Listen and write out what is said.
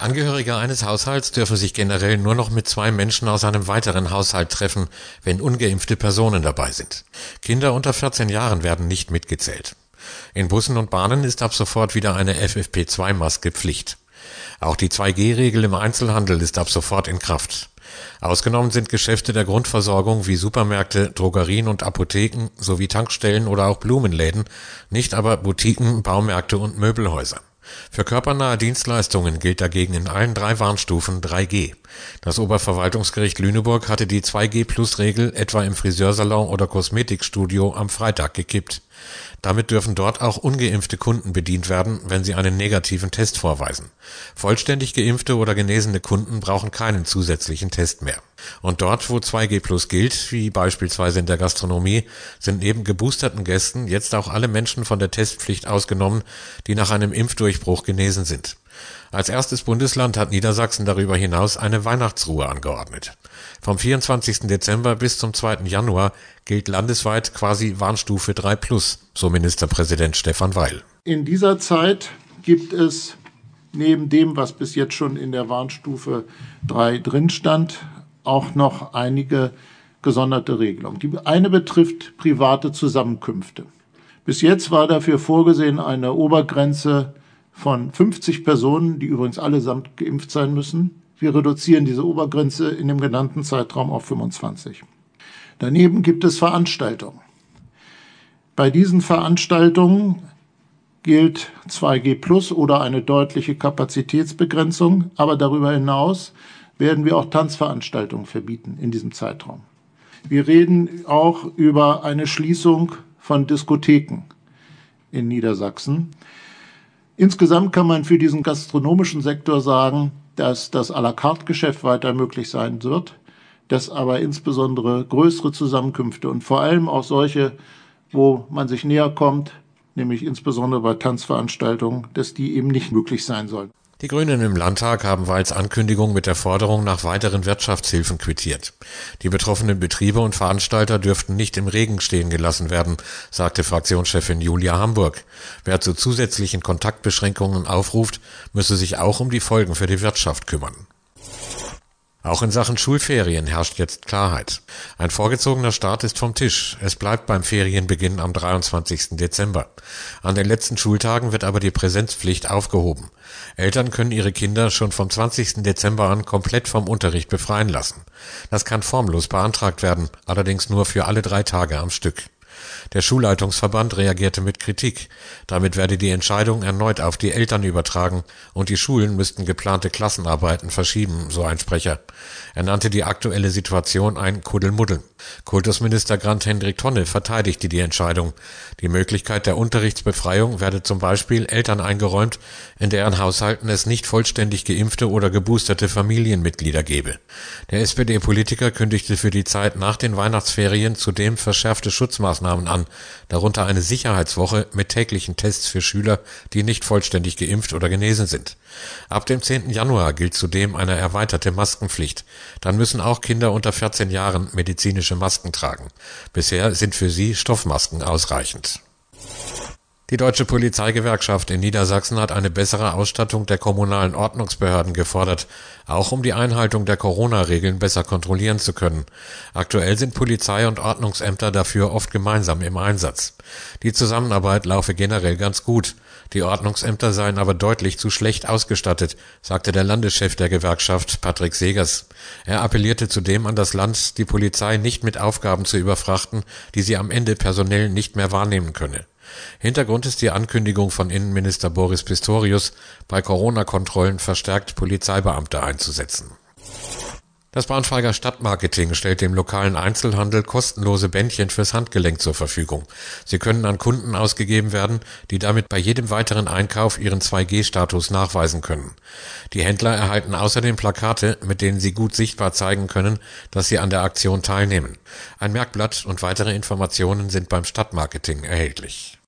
Angehörige eines Haushalts dürfen sich generell nur noch mit 2 Menschen aus einem weiteren Haushalt treffen, wenn ungeimpfte Personen dabei sind. Kinder unter 14 Jahren werden nicht mitgezählt. In Bussen und Bahnen ist ab sofort wieder eine FFP2-Maske Pflicht. Auch die 2G-Regel im Einzelhandel ist ab sofort in Kraft. Ausgenommen sind Geschäfte der Grundversorgung wie Supermärkte, Drogerien und Apotheken sowie Tankstellen oder auch Blumenläden, nicht aber Boutiquen, Baumärkte und Möbelhäuser. Für körpernahe Dienstleistungen gilt dagegen in allen 3 Warnstufen 3G. Das Oberverwaltungsgericht Lüneburg hatte die 2G-Plus-Regel etwa im Friseursalon oder Kosmetikstudio am Freitag gekippt. Damit dürfen dort auch ungeimpfte Kunden bedient werden, wenn sie einen negativen Test vorweisen. Vollständig geimpfte oder genesene Kunden brauchen keinen zusätzlichen Test mehr. Und dort, wo 2G Plus gilt, wie beispielsweise in der Gastronomie, sind neben geboosterten Gästen jetzt auch alle Menschen von der Testpflicht ausgenommen, die nach einem Impfdurchbruch genesen sind. Als erstes Bundesland hat Niedersachsen darüber hinaus eine Weihnachtsruhe angeordnet. Vom 24. Dezember bis zum 2. Januar gilt landesweit quasi Warnstufe 3+, so Ministerpräsident Stefan Weil. In dieser Zeit gibt es neben dem, was bis jetzt schon in der Warnstufe 3 drin stand, auch noch einige gesonderte Regelungen. Die eine betrifft private Zusammenkünfte. Bis jetzt war dafür vorgesehen eine Obergrenze von 50 Personen, die übrigens allesamt geimpft sein müssen. Wir reduzieren diese Obergrenze in dem genannten Zeitraum auf 25. Daneben gibt es Veranstaltungen. Bei diesen Veranstaltungen gilt 2G Plus oder eine deutliche Kapazitätsbegrenzung, aber darüber hinaus werden wir auch Tanzveranstaltungen verbieten in diesem Zeitraum. Wir reden auch über eine Schließung von Diskotheken in Niedersachsen. Insgesamt kann man für diesen gastronomischen Sektor sagen, dass das à la carte Geschäft weiter möglich sein wird, dass aber insbesondere größere Zusammenkünfte und vor allem auch solche, wo man sich näher kommt, nämlich insbesondere bei Tanzveranstaltungen, dass die eben nicht möglich sein sollen. Die Grünen im Landtag haben Weils Ankündigung mit der Forderung nach weiteren Wirtschaftshilfen quittiert. Die betroffenen Betriebe und Veranstalter dürften nicht im Regen stehen gelassen werden, sagte Fraktionschefin Julia Hamburg. Wer zu zusätzlichen Kontaktbeschränkungen aufruft, müsse sich auch um die Folgen für die Wirtschaft kümmern. Auch in Sachen Schulferien herrscht jetzt Klarheit. Ein vorgezogener Start ist vom Tisch. Es bleibt beim Ferienbeginn am 23. Dezember. An den letzten Schultagen wird aber die Präsenzpflicht aufgehoben. Eltern können ihre Kinder schon vom 20. Dezember an komplett vom Unterricht befreien lassen. Das kann formlos beantragt werden, allerdings nur für alle 3 Tage am Stück. Der Schulleitungsverband reagierte mit Kritik. Damit werde die Entscheidung erneut auf die Eltern übertragen und die Schulen müssten geplante Klassenarbeiten verschieben, so ein Sprecher. Er nannte die aktuelle Situation ein Kuddelmuddel. Kultusminister Grant-Hendrik Tonne verteidigte die Entscheidung. Die Möglichkeit der Unterrichtsbefreiung werde zum Beispiel Eltern eingeräumt, in deren Haushalten es nicht vollständig geimpfte oder geboosterte Familienmitglieder gebe. Der SPD-Politiker kündigte für die Zeit nach den Weihnachtsferien zudem verschärfte Schutzmaßnahmen an, darunter eine Sicherheitswoche mit täglichen Tests für Schüler, die nicht vollständig geimpft oder genesen sind. Ab dem 10. Januar gilt zudem eine erweiterte Maskenpflicht. Dann müssen auch Kinder unter 14 Jahren medizinische Masken tragen. Bisher sind für sie Stoffmasken ausreichend. Die Deutsche Polizeigewerkschaft in Niedersachsen hat eine bessere Ausstattung der kommunalen Ordnungsbehörden gefordert, auch um die Einhaltung der Corona-Regeln besser kontrollieren zu können. Aktuell sind Polizei und Ordnungsämter dafür oft gemeinsam im Einsatz. Die Zusammenarbeit laufe generell ganz gut. Die Ordnungsämter seien aber deutlich zu schlecht ausgestattet, sagte der Landeschef der Gewerkschaft, Patrick Segers. Er appellierte zudem an das Land, die Polizei nicht mit Aufgaben zu überfrachten, die sie am Ende personell nicht mehr wahrnehmen könne. Hintergrund ist die Ankündigung von Innenminister Boris Pistorius, bei Corona-Kontrollen verstärkt Polizeibeamte einzusetzen. Das Braunschweiger Stadtmarketing stellt dem lokalen Einzelhandel kostenlose Bändchen fürs Handgelenk zur Verfügung. Sie können an Kunden ausgegeben werden, die damit bei jedem weiteren Einkauf ihren 2G-Status nachweisen können. Die Händler erhalten außerdem Plakate, mit denen sie gut sichtbar zeigen können, dass sie an der Aktion teilnehmen. Ein Merkblatt und weitere Informationen sind beim Stadtmarketing erhältlich.